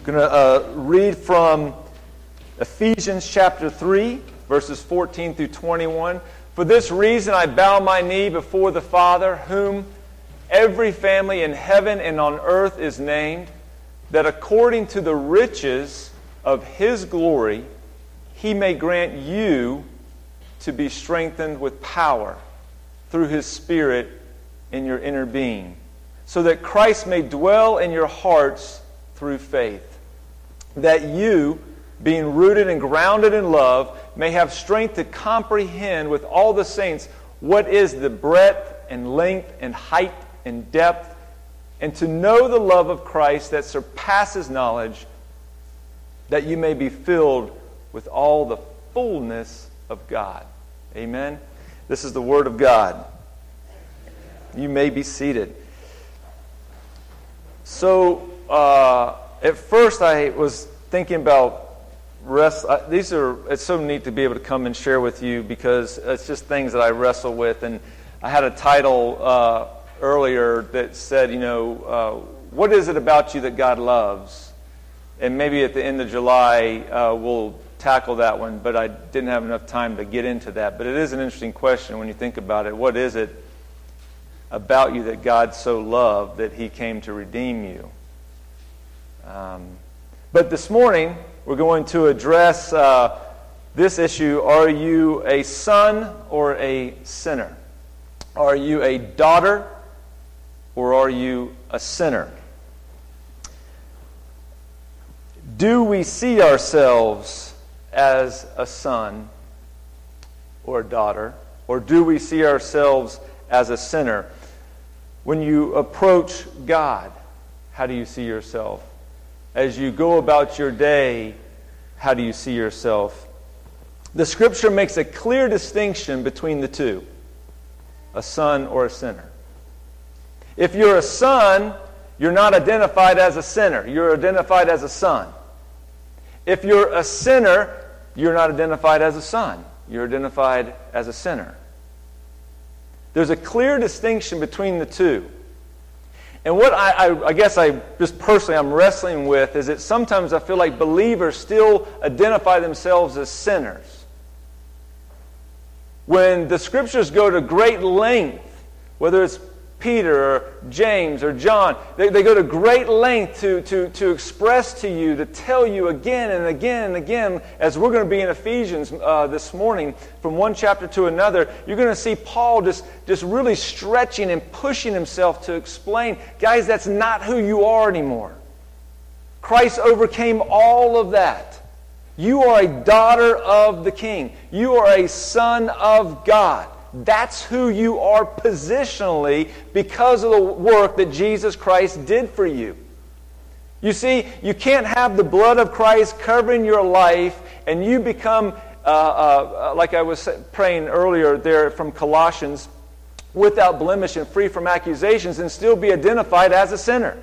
I'm going to read from Ephesians chapter 3, verses 14 through 21. For this reason I bow my knee before the Father, whom every family in heaven and on earth is named, that according to the riches of His glory, He may grant you to be strengthened with power through His Spirit in your inner being, so that Christ may dwell in your hearts through faith, that you, being rooted and grounded in love, may have strength to comprehend with all the saints what is the breadth and length and height and depth, and to know the love of Christ that surpasses knowledge, that you may be filled with all the fullness of God. Amen. This is the Word of God. You may be seated. So, at first I was thinking about rest. It's so neat to be able to come and share with you because it's just things that I wrestle with. And I had a title earlier that said, what is it about you that God loves? And maybe at the end of July we'll tackle that one, but I didn't have enough time to get into that. But it is an interesting question when you think about it. What is it about you that God so loved that He came to redeem you? But this morning, we're going to address this issue. Are you a son or a sinner? Are you a daughter or are you a sinner? Do we see ourselves as a son or a daughter, or do we see ourselves as a sinner? When you approach God, how do you see yourself? As you go about your day, how do you see yourself? The Scripture makes a clear distinction between the two, a son or a sinner. If you're a son, you're not identified as a sinner. You're identified as a son. If you're a sinner, you're not identified as a son. You're identified as a sinner. There's a clear distinction between the two. And what I guess just personally I'm wrestling with is that sometimes I feel like believers still identify themselves as sinners. When the Scriptures go to great length, whether it's Peter or James or John, they go to great length to express to you, to tell you again and again and again, as we're going to be in Ephesians this morning, from one chapter to another, you're going to see Paul just really stretching and pushing himself to explain, guys, that's not who you are anymore. Christ overcame all of that. You are a daughter of the King. You are a son of God. That's who you are positionally because of the work that Jesus Christ did for you. You see, you can't have the blood of Christ covering your life and you become, like I was praying earlier there from Colossians, without blemish and free from accusations and still be identified as a sinner.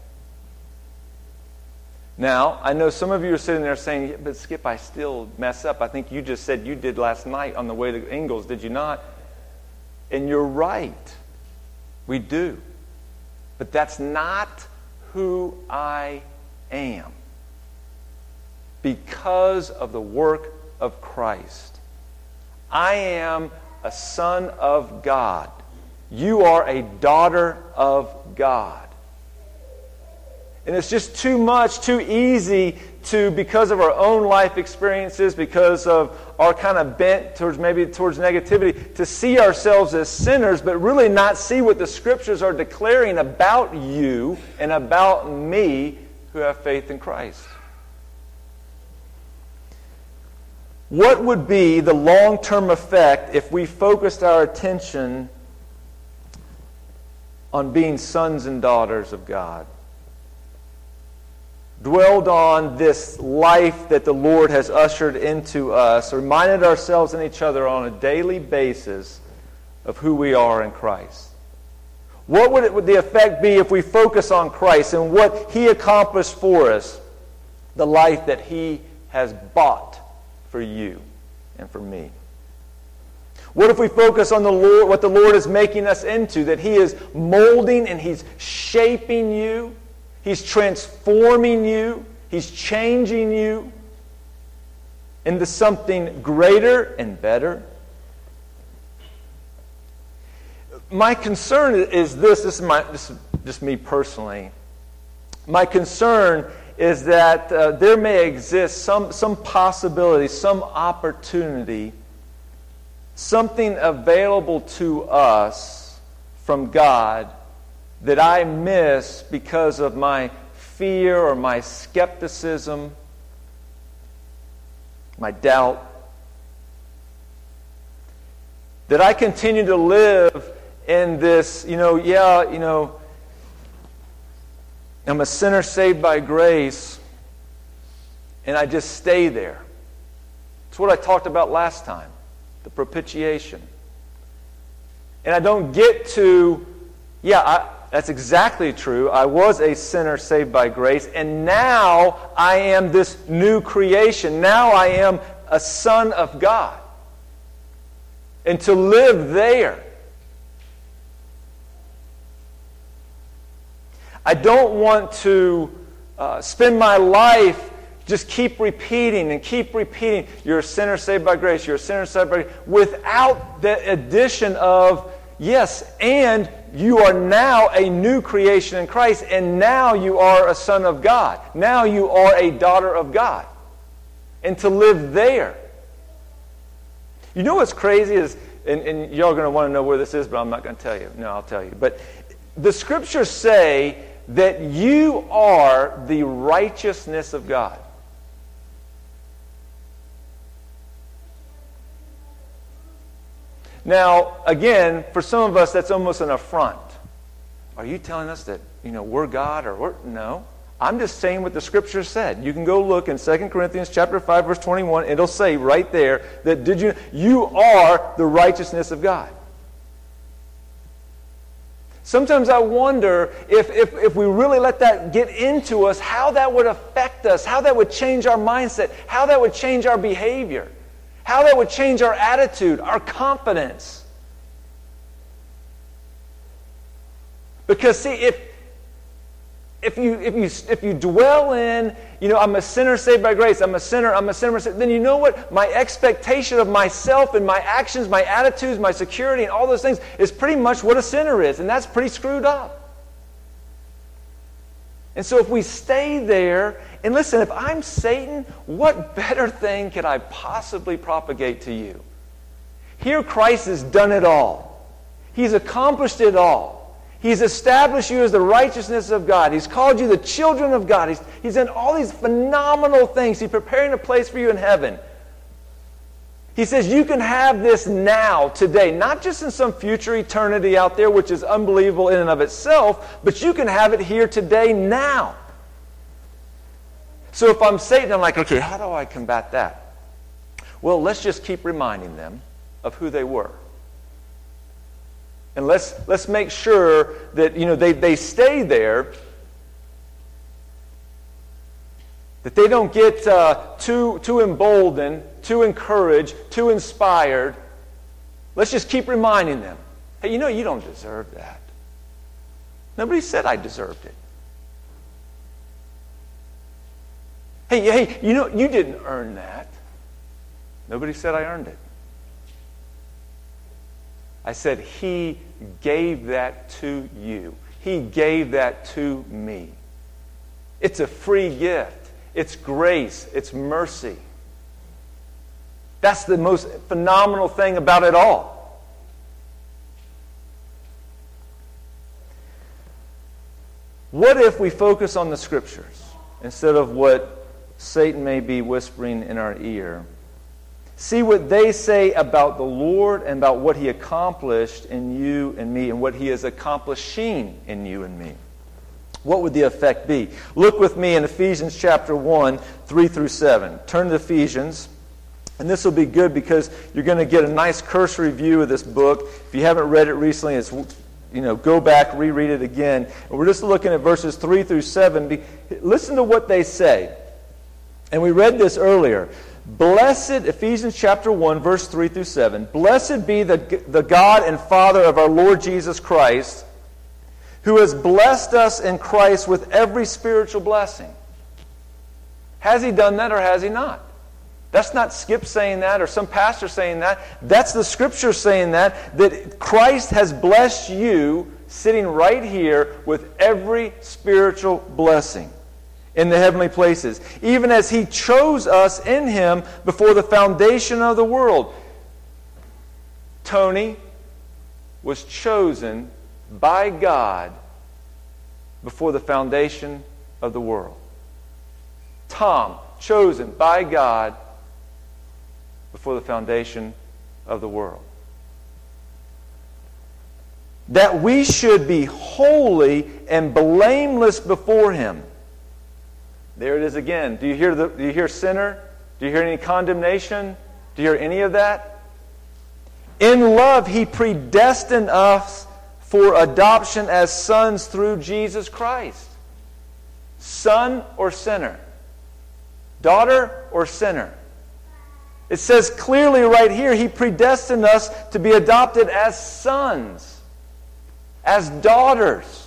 Now, I know some of you are sitting there saying, yeah, but Skip, I still mess up. I think you just said you did last night on the way to Ingalls, did you not? And you're right. We do. But that's not who I am. Because of the work of Christ. I am a son of God. You are a daughter of God. And it's just too much, too easy to, because of our own life experiences, because of our kind of bent towards negativity, to see ourselves as sinners, but really not see what the Scriptures are declaring about you and about me who have faith in Christ. What would be the long-term effect if we focused our attention on being sons and daughters of God? Dwelled on this life that the Lord has ushered into us, reminded ourselves and each other on a daily basis of who we are in Christ. What would the effect be if we focus on Christ and what He accomplished for us, the life that He has bought for you and for me? What if we focus on the Lord, what the Lord is making us into, that He is molding and He's shaping you, He's transforming you, He's changing you into something greater and better. My concern is this is just me personally. My concern is that there may exist some possibility, some opportunity, something available to us from God that I miss because of my fear or my skepticism, my doubt. That I continue to live in this, I'm a sinner saved by grace, and I just stay there. It's what I talked about last time, the propitiation. And I don't get to, that's exactly true. I was a sinner saved by grace, and now I am this new creation. Now I am a son of God. And to live there. I don't want to spend my life just keep repeating. You're a sinner saved by grace. You're a sinner saved by grace. Without the addition of, yes, and you are now a new creation in Christ. And now you are a son of God. Now you are a daughter of God. And to live there. You know what's crazy is, and y'all are going to want to know where this is, but I'm not going to tell you. No, I'll tell you. But the Scriptures say that you are the righteousness of God. Now, again, for some of us, that's almost an affront. Are you telling us that, we're God or we're... No. I'm just saying what the Scripture said. You can go look in 2 Corinthians chapter 5, verse 21. It'll say right there that you are the righteousness of God. Sometimes I wonder if we really let that get into us, how that would affect us, how that would change our mindset, how that would change our behavior, how that would change our attitude, our confidence. Because see, if you dwell in, I'm a sinner saved by grace, I'm a sinner, then you know what? My expectation of myself and my actions, my attitudes, my security, and all those things is pretty much what a sinner is, and that's pretty screwed up. And so if we stay there, and listen, if I'm Satan, what better thing could I possibly propagate to you? Here Christ has done it all. He's accomplished it all. He's established you as the righteousness of God. He's called you the children of God. He's done all these phenomenal things. He's preparing a place for you in heaven. He says you can have this now, today, not just in some future eternity out there, which is unbelievable in and of itself, but you can have it here today, now. So if I'm Satan, I'm like, okay, how do I combat that? Well, let's just keep reminding them of who they were. And let's make sure that they stay there, that they don't get too emboldened, too encouraged, too inspired. Let's just keep reminding them, hey, you don't deserve that. Nobody said I deserved it. Hey, you didn't earn that. Nobody said I earned it. I said, He gave that to you. He gave that to me. It's a free gift. It's grace. It's mercy. That's the most phenomenal thing about it all. What if we focus on the Scriptures instead of what Satan may be whispering in our ear? See what they say about the Lord and about what He accomplished in you and me and what He is accomplishing in you and me. What would the effect be? Look with me in Ephesians chapter 1, 3 through 7. Turn to Ephesians. And this will be good because you're going to get a nice cursory view of this book. If you haven't read it recently, it's go back, reread it again. And we're just looking at verses 3 through 7. Listen to what they say. And we read this earlier. Blessed, Ephesians chapter 1, verse 3 through 7. Blessed be the God and Father of our Lord Jesus Christ, who has blessed us in Christ with every spiritual blessing. Has He done that or has He not? That's not Skip saying that or some pastor saying that. That's the Scripture saying that Christ has blessed you sitting right here with every spiritual blessing in the heavenly places, even as He chose us in Him before the foundation of the world. Tony was chosen by God before the foundation of the world. Tom, chosen by God before the foundation of the world. That we should be holy and blameless before Him. There it is again. Do you hear sinner? Do you hear any condemnation? Do you hear any of that? In love, He predestined us for adoption as sons through Jesus Christ. Son or sinner? Daughter or sinner? It says clearly right here, He predestined us to be adopted as sons, as daughters,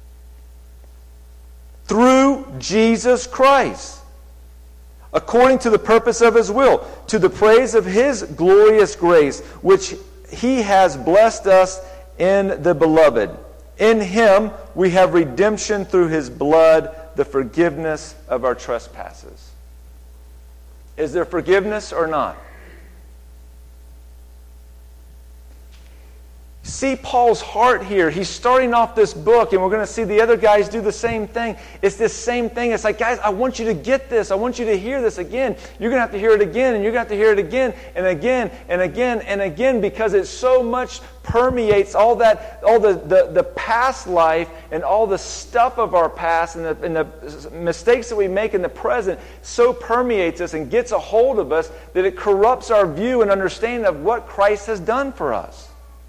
through Jesus Christ, according to the purpose of His will, to the praise of His glorious grace, which He has blessed us in the Beloved. In Him we have redemption through His blood, the forgiveness of our trespasses. Is there forgiveness or not? See Paul's heart here. He's starting off this book, and we're going to see the other guys do the same thing. It's this same thing. It's like, guys, I want you to get this. I want you to hear this again. You're going to have to hear it again, and you're going to have to hear it again, and again, and again, and again, because it so much permeates all the past life and all the stuff of our past and the mistakes that we make in the present so permeates us and gets a hold of us that it corrupts our view and understanding of what Christ has done for us.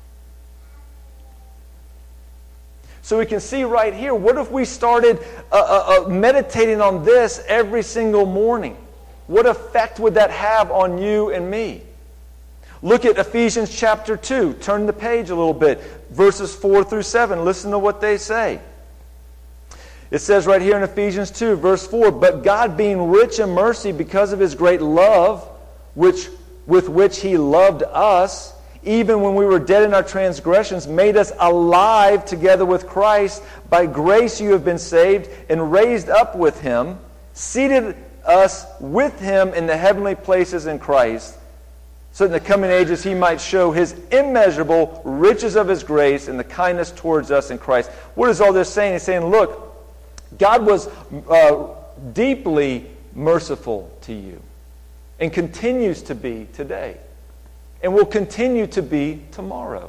So we can see right here, what if we started meditating on this every single morning? What effect would that have on you and me? Look at Ephesians chapter 2. Turn the page a little bit. Verses 4 through 7. Listen to what they say. It says right here in Ephesians 2, verse 4, "But God, being rich in mercy because of His great love, with which He loved us, even when we were dead in our transgressions, made us alive together with Christ. By grace you have been saved, and raised up with Him, seated us with Him in the heavenly places in Christ, so that in the coming ages He might show His immeasurable riches of His grace and the kindness towards us in Christ." What is all this saying? He's saying, look, God was deeply merciful to you and continues to be today. And will continue to be tomorrow.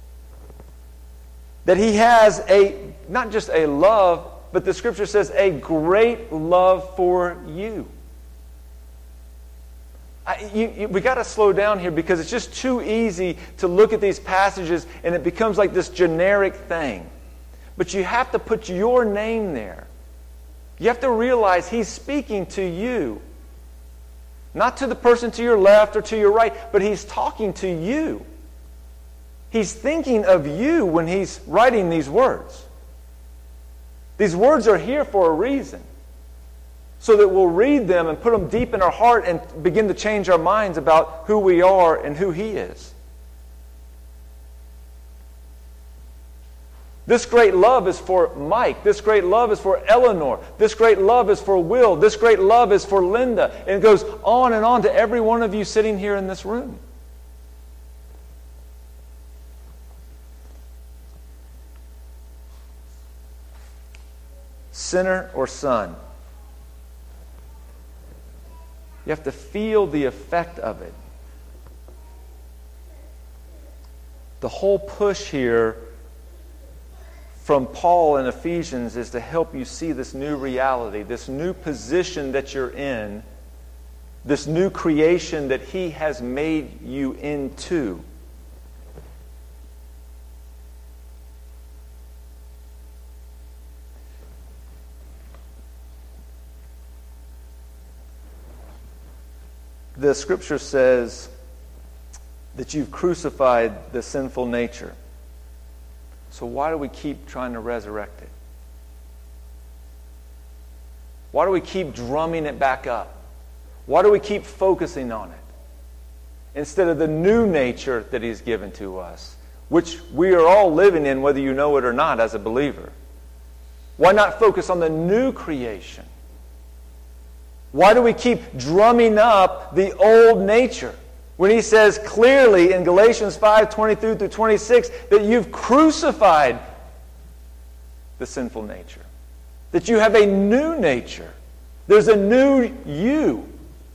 That He has not just a love, but the Scripture says a great love for you. We got to slow down here because it's just too easy to look at these passages and it becomes like this generic thing. But you have to put your name there. You have to realize He's speaking to you. Not to the person to your left or to your right, but He's talking to you. He's thinking of you when He's writing these words. These words are here for a reason. So that we'll read them and put them deep in our heart and begin to change our minds about who we are and who He is. This great love is for Mike. This great love is for Eleanor. This great love is for Will. This great love is for Linda. And it goes on and on to every one of you sitting here in this room. Sinner or son? You have to feel the effect of it. The whole push here from Paul in Ephesians is to help you see this new reality, this new position that you're in, this new creation that He has made you into. The Scripture says that you've crucified the sinful nature. So why do we keep trying to resurrect it? Why do we keep drumming it back up? Why do we keep focusing on it? Instead of the new nature that He's given to us, which we are all living in whether you know it or not as a believer. Why not focus on the new creation? Why do we keep drumming up the old nature? When He says clearly in Galatians 5:22 through 26 that you've crucified the sinful nature. That you have a new nature. There's a new you.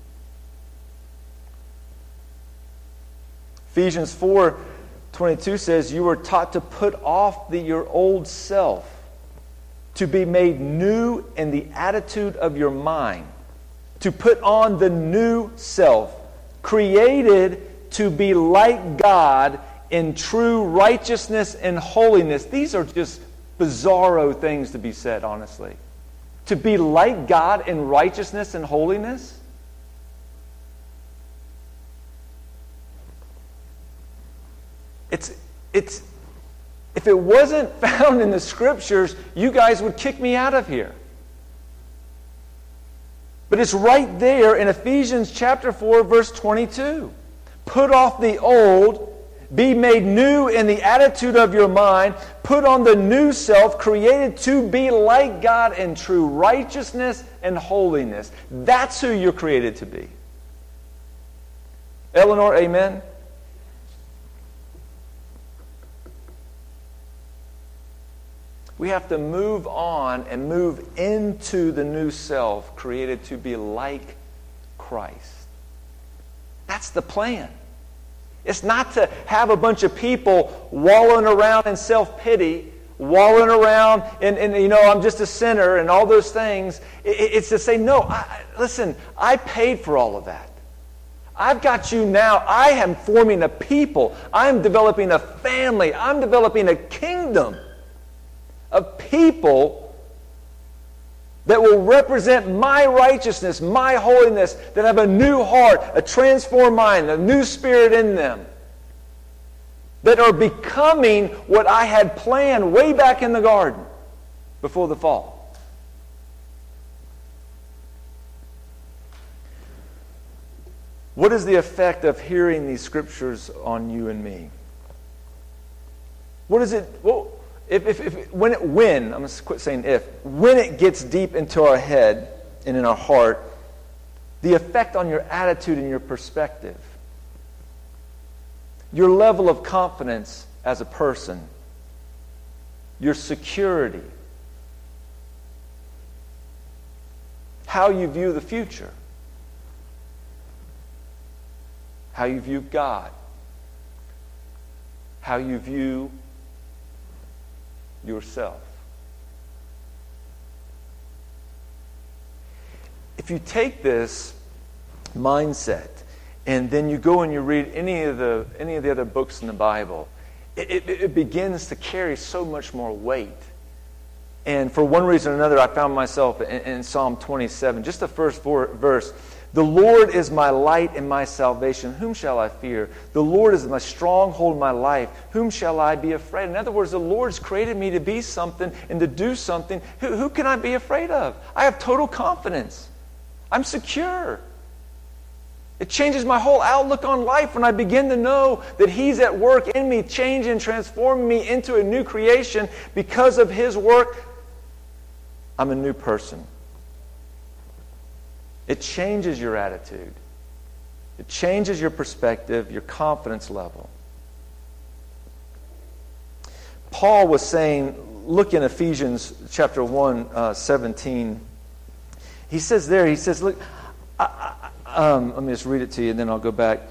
Ephesians 4:22 says, you were taught to put off your old self, to be made new in the attitude of your mind, to put on the new self, created to be like God in true righteousness and holiness. These are just bizarro things to be said, honestly. To be like God in righteousness and holiness? It's if it wasn't found in the Scriptures, you guys would kick me out of here. But it's right there in Ephesians chapter 4, verse 22. Put off the old, be made new in the attitude of your mind, put on the new self, created to be like God in true righteousness and holiness. That's who you're created to be. Eleanor, amen? We have to move on and move into the new self created to be like Christ. That's the plan. It's not to have a bunch of people wallowing around in self-pity, wallowing around in I'm just a sinner and all those things. It's to say, no, listen, I paid for all of that. I've got you now. I am forming a people. I'm developing a family. I'm developing a kingdom of people that will represent my righteousness, my holiness, that have a new heart, a transformed mind, a new spirit in them, that are becoming what I had planned way back in the garden before the fall. What is the effect of hearing these scriptures on you and me? What is it? Well, when I'm going to quit saying if, when it gets deep into our head and in our heart, the effect on your attitude and your perspective, your level of confidence as a person, your security, how you view the future, how you view God, how you view yourself. If you take this mindset and then you go and you read any of the other books in the Bible, it begins to carry so much more weight. And for one reason or another, I found myself in Psalm 27, just the first verse. The Lord is my light and my salvation. Whom shall I fear? The Lord is my stronghold in my life. Whom shall I be afraid? In other words, the Lord's created me to be something and to do something. Who can I be afraid of? I have total confidence. I'm secure. It changes my whole outlook on life when I begin to know that He's at work in me, changing and transforming me into a new creation. Because of His work, I'm a new person. It changes your attitude. It changes your perspective, your confidence level. Paul was saying, look in Ephesians chapter 1, 17. He says, look, let me just read it to you and then I'll go back.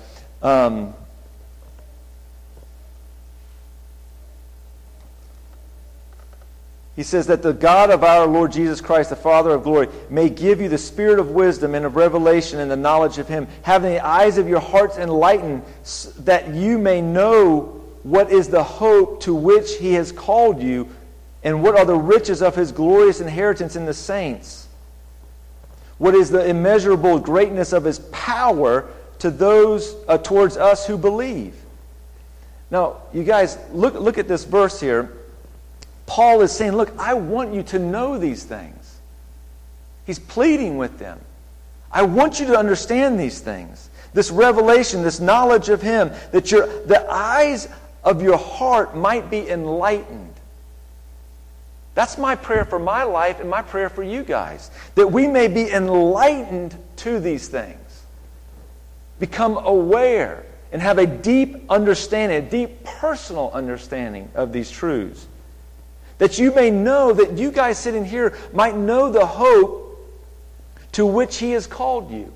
He says that the God of our Lord Jesus Christ, the Father of glory, may give you the spirit of wisdom and of revelation and the knowledge of Him, having the eyes of your hearts enlightened, that you may know what is the hope to which He has called you, and what are the riches of His glorious inheritance in the saints. What is the immeasurable greatness of His power to those towards us who believe. Now, you guys, look at this verse here. Paul is saying, look, I want you to know these things. He's pleading with them. I want you to understand these things. This revelation, this knowledge of Him, that the eyes of your heart might be enlightened. That's my prayer for my life and my prayer for you guys. That we may be enlightened to these things. Become aware and have a deep understanding, a deep personal understanding of these truths. That you may know, that you guys sitting here might know the hope to which He has called you.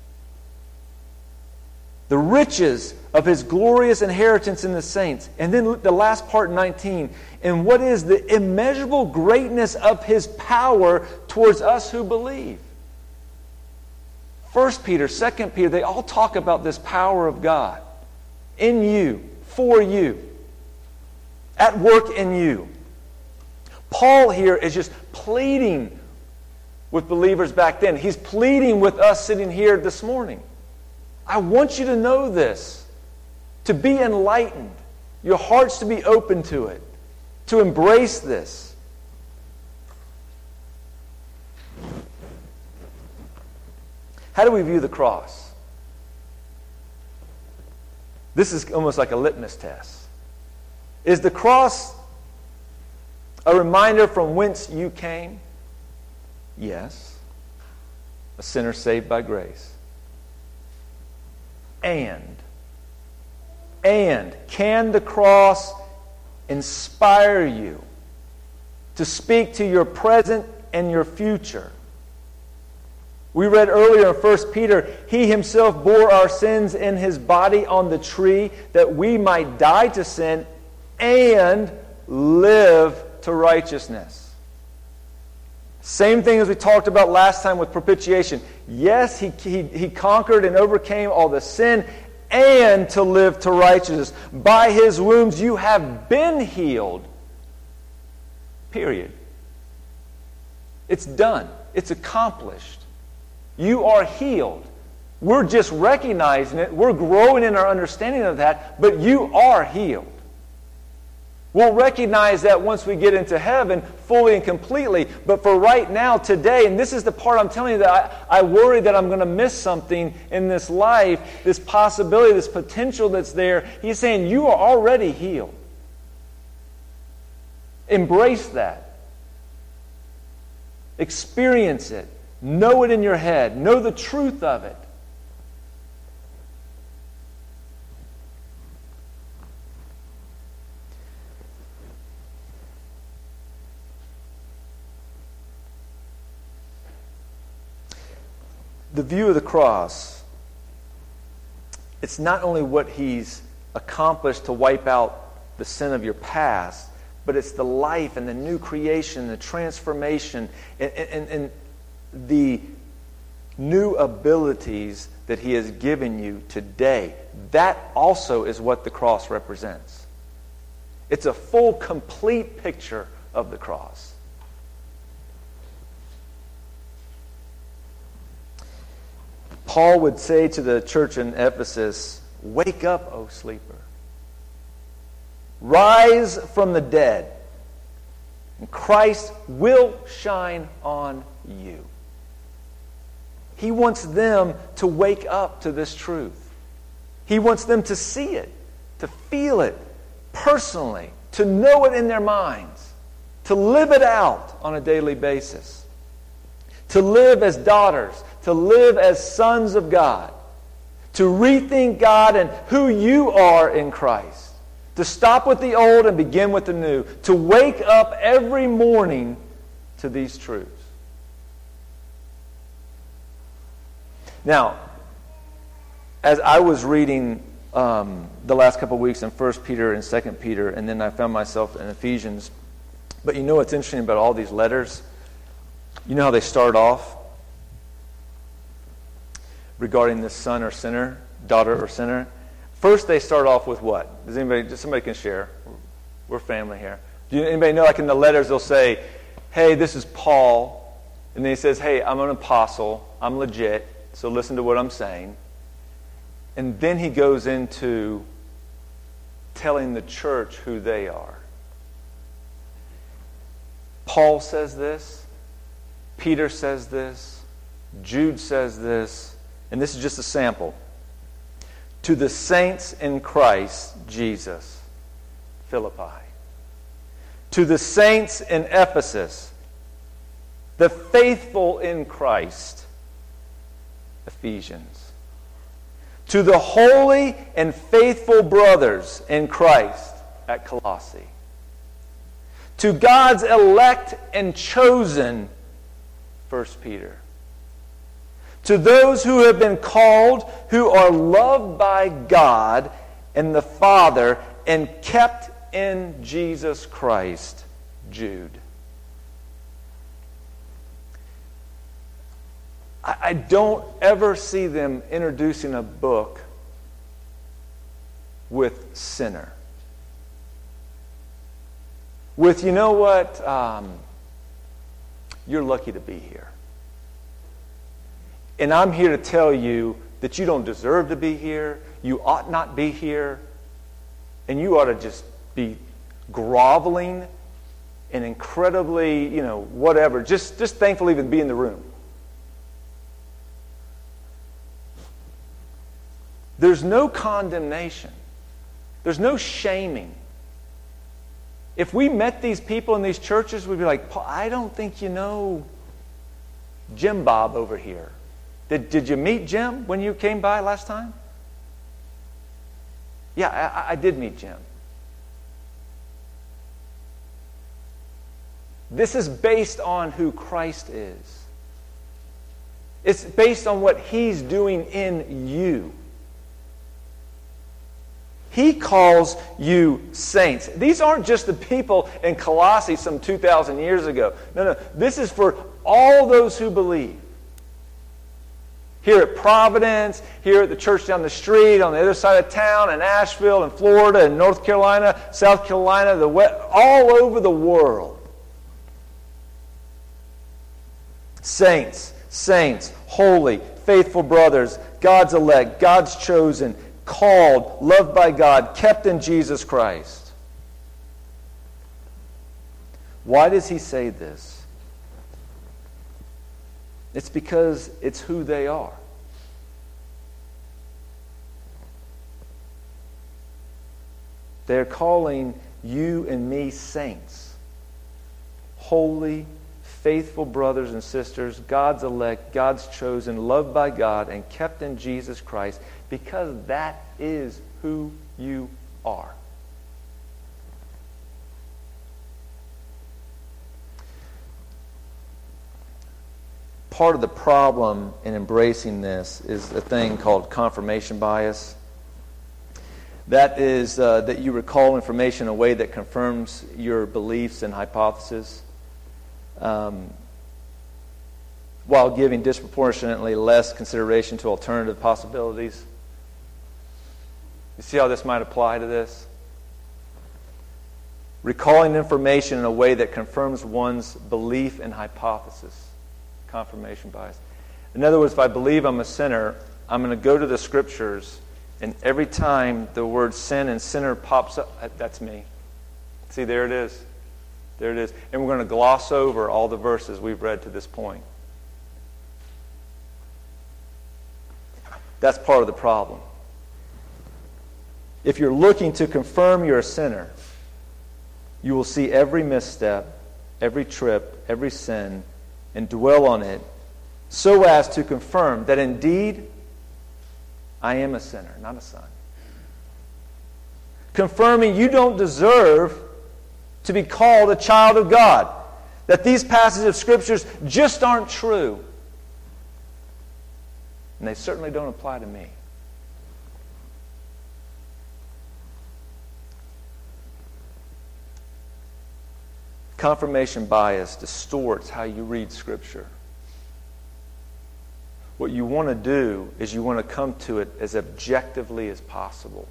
The riches of His glorious inheritance in the saints. And then the last part, 19. And what is the immeasurable greatness of His power towards us who believe? 1 Peter, 2 Peter, they all talk about this power of God in you, for you, at work in you. Paul here is just pleading with believers back then. He's pleading with us sitting here this morning. I want you to know this, to be enlightened, your hearts to be open to it, to embrace this. How do we view the cross? This is almost like a litmus test. Is the cross a reminder from whence you came? Yes. A sinner saved by grace. And can the cross inspire you to speak to your present and your future? We read earlier in 1 Peter, He Himself bore our sins in His body on the tree that we might die to sin and live to righteousness. Same thing as we talked about last time with propitiation. Yes, he conquered and overcame all the sin and to live to righteousness. By His wounds you have been healed. Period. It's done. It's accomplished. You are healed. We're just recognizing it. We're growing in our understanding of that, but you are healed. We'll recognize that once we get into heaven fully and completely. But for right now, today, and this is the part I'm telling you that I worry that I'm going to miss something in this life, this possibility, this potential that's there. He's saying you are already healed. Embrace that. Experience it. Know it in your head. Know the truth of it. The view of the cross, it's not only what He's accomplished to wipe out the sin of your past, but it's the life and the new creation, the transformation, and the new abilities that He has given you today. That also is what the cross represents. It's a full, complete picture of the cross. Paul would say to the church in Ephesus, "Wake up, O sleeper. Rise from the dead, and Christ will shine on you." He wants them to wake up to this truth. He wants them to see it, to feel it personally, to know it in their minds, to live it out on a daily basis, to live as daughters, to live as sons of God, to rethink God and who you are in Christ, to stop with the old and begin with the new, to wake up every morning to these truths. Now, as I was reading the last couple of weeks in 1 Peter and 2 Peter, and then I found myself in Ephesians, but you know what's interesting about all these letters? You know how they start off? Regarding this son or sinner, daughter or sinner. First they start off with what? Does anybody, just somebody can share. We're family here. Do anybody know, like in the letters they'll say, "Hey, this is Paul." And then he says, "Hey, I'm an apostle. I'm legit. So listen to what I'm saying." And then he goes into telling the church who they are. Paul says this. Peter says this. Jude says this. And this is just a sample. To the saints in Christ Jesus, Philippi. To the saints in Ephesus, the faithful in Christ, Ephesians. To the holy and faithful brothers in Christ at Colossae. To God's elect and chosen, 1 Peter. To those who have been called, who are loved by God and the Father and kept in Jesus Christ, Jude. I don't ever see them introducing a book with sinner. With, you know what, you're lucky to be here. And I'm here to tell you that you don't deserve to be here. You ought not be here. And you ought to just be groveling and incredibly, whatever. Just thankful even be in the room. There's no condemnation. There's no shaming. If we met these people in these churches, we'd be like, Paul, I don't think you know Jim Bob over here. Did you meet Jim when you came by last time? Yeah, I did meet Jim. This is based on who Christ is. It's based on what He's doing in you. He calls you saints. These aren't just the people in Colossae some 2,000 years ago. No. This is for all those who believe. Here at Providence, here at the church down the street, on the other side of town, in Asheville, in Florida, in North Carolina, South Carolina, all over the world. Saints, holy, faithful brothers, God's elect, God's chosen, called, loved by God, kept in Jesus Christ. Why does he say this? It's because it's who they are. They're calling you and me saints. Holy, faithful brothers and sisters, God's elect, God's chosen, loved by God, and kept in Jesus Christ, because that is who you are. Part of the problem in embracing this is a thing called confirmation bias. That is that you recall information in a way that confirms your beliefs and hypotheses, while giving disproportionately less consideration to alternative possibilities. You see how this might apply to this? Recalling information in a way that confirms one's belief and hypothesis. Confirmation bias. In other words, if I believe I'm a sinner, I'm going to go to the Scriptures, and every time the word sin and sinner pops up, that's me. See, there it is. There it is. And we're going to gloss over all the verses we've read to this point. That's part of the problem. If you're looking to confirm you're a sinner, you will see every misstep, every trip, every sin, and dwell on it so as to confirm that indeed I am a sinner, not a son. Confirming you don't deserve to be called a child of God. That these passages of Scriptures just aren't true. And they certainly don't apply to me. Confirmation bias distorts how you read Scripture. What you want to do is you want to come to it as objectively as possible.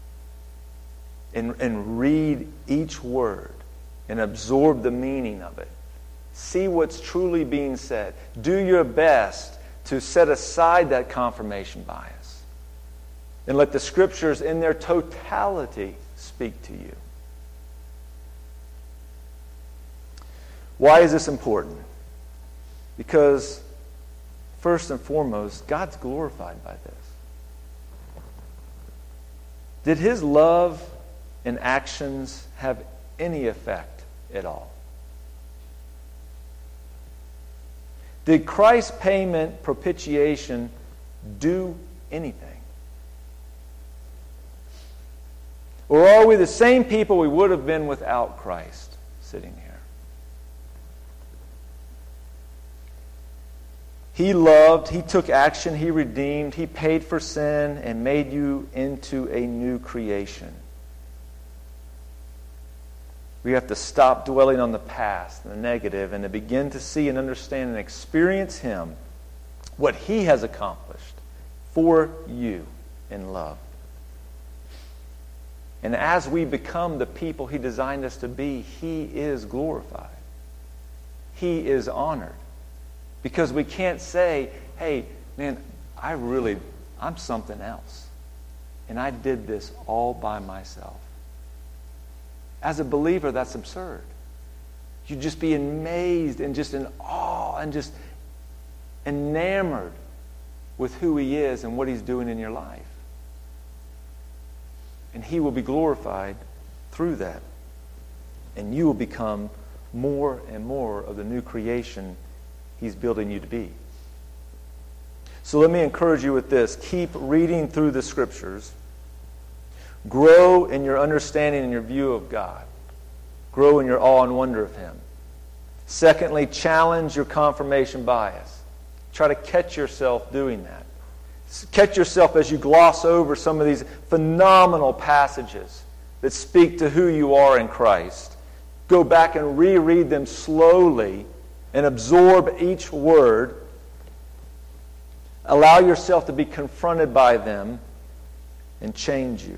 And read each word and absorb the meaning of it. See what's truly being said. Do your best to set aside that confirmation bias. And let the Scriptures in their totality speak to you. Why is this important? Because, first and foremost, God's glorified by this. Did His love and actions have any effect at all? Did Christ's payment, propitiation, do anything? Or are we the same people we would have been without Christ sitting here? He loved, He took action, He redeemed, He paid for sin and made you into a new creation. We have to stop dwelling on the past and the negative and to begin to see and understand and experience Him, what He has accomplished for you in love. And as we become the people He designed us to be, He is glorified. He is honored. Because we can't say, hey, man, I'm something else. And I did this all by myself. As a believer, that's absurd. You'd just be amazed and just in awe and just enamored with who He is and what He's doing in your life. And He will be glorified through that. And you will become more and more of the new creation He's building you to be. So let me encourage you with this. Keep reading through the Scriptures. Grow in your understanding and your view of God. Grow in your awe and wonder of Him. Secondly, challenge your confirmation bias. Try to catch yourself doing that. Catch yourself as you gloss over some of these phenomenal passages that speak to who you are in Christ. Go back and reread them slowly and absorb each word. Allow yourself to be confronted by them and change you.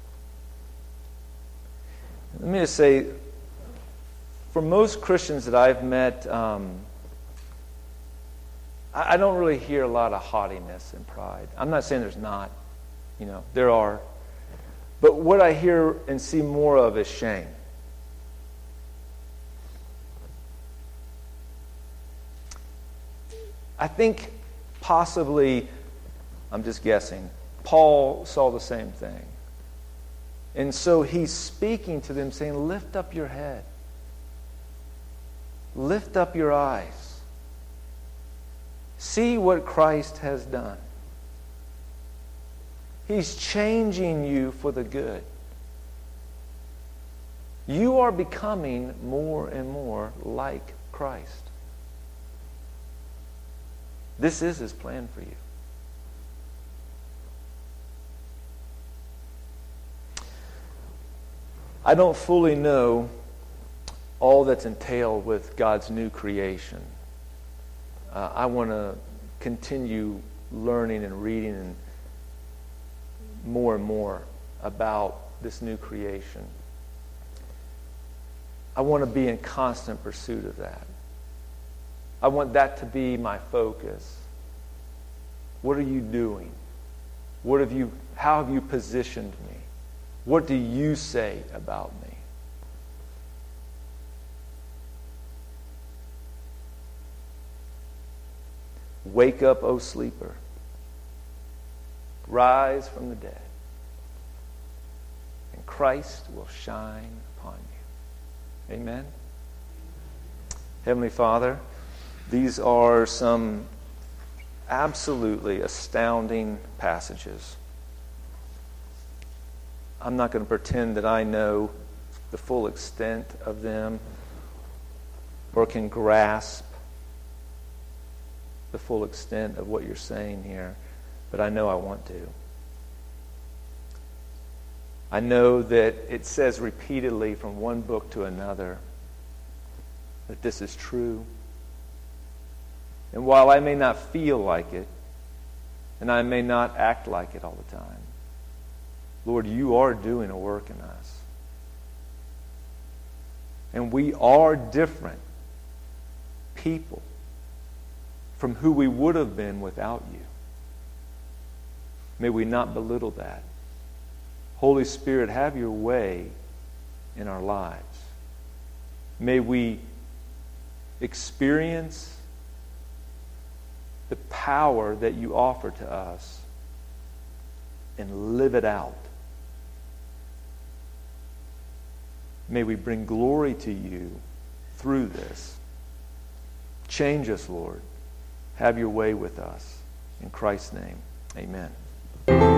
Let me just say, for most Christians that I've met, I don't really hear a lot of haughtiness and pride. I'm not saying there's not. There are. But what I hear and see more of is shame. I think possibly, I'm just guessing, Paul saw the same thing. And so he's speaking to them saying, lift up your head. Lift up your eyes. See what Christ has done. He's changing you for the good. You are becoming more and more like Christ. This is His plan for you. I don't fully know all that's entailed with God's new creation. I want to continue learning and reading and more about this new creation. I want to be in constant pursuit of that. I want that to be my focus. What are you doing? How have you positioned me? What do you say about me? Wake up, O sleeper. Rise from the dead. And Christ will shine upon you. Amen. Heavenly Father, these are some absolutely astounding passages. I'm not going to pretend that I know the full extent of them or can grasp the full extent of what you're saying here, but I know I want to. I know that it says repeatedly from one book to another that this is true. And while I may not feel like it, and I may not act like it all the time, Lord, you are doing a work in us. And we are different people from who we would have been without you. May we not belittle that. Holy Spirit, have your way in our lives. May we experience the power that you offer to us and live it out. May we bring glory to you through this. Change us, Lord. Have your way with us. In Christ's name, amen.